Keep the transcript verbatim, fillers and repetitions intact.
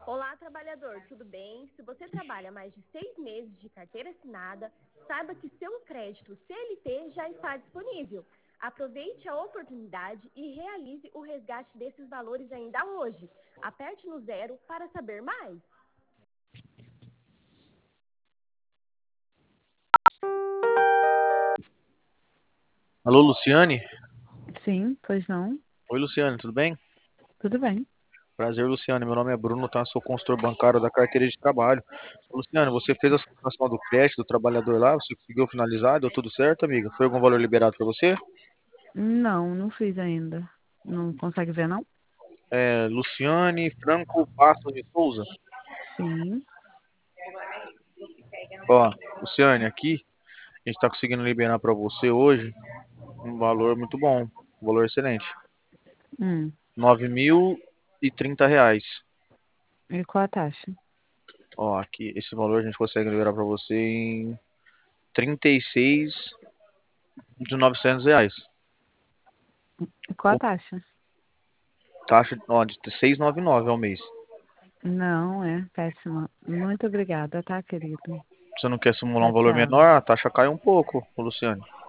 Olá, trabalhador, tudo bem? Se você trabalha mais de seis meses de carteira assinada, saiba que seu crédito C L T já está disponível. Aproveite a oportunidade e realize o resgate desses valores ainda hoje. Aperte no zero para saber mais. Alô, Luciane? Sim, pois não. Oi, Luciane, tudo bem? Tudo bem. Prazer, Luciane. Meu nome é Bruno, tá? Sou consultor bancário da carteira de trabalho. Luciane, você fez a solicitação do crédito do trabalhador lá? Você conseguiu finalizar? Deu tudo certo, amiga? Foi algum valor liberado para você? Não, não fiz ainda. Não consegue ver, não? É, Luciane Franco Passos de Souza. Sim. Ó, Luciane, aqui a gente tá conseguindo liberar para você hoje um valor muito bom, um valor excelente. Hum. Nove mil e trinta reais. E qual a taxa? Ó, aqui esse valor a gente consegue liberar para você em trinta e seis de novecentos reais. E qual a taxa? Taxa, ó, de seiscentos e noventa e nove ao mês. Não, é péssima. Muito obrigada, tá, querido? Você não quer simular Tchau, um valor tchau. menor? A taxa cai um pouco, ô Luciane.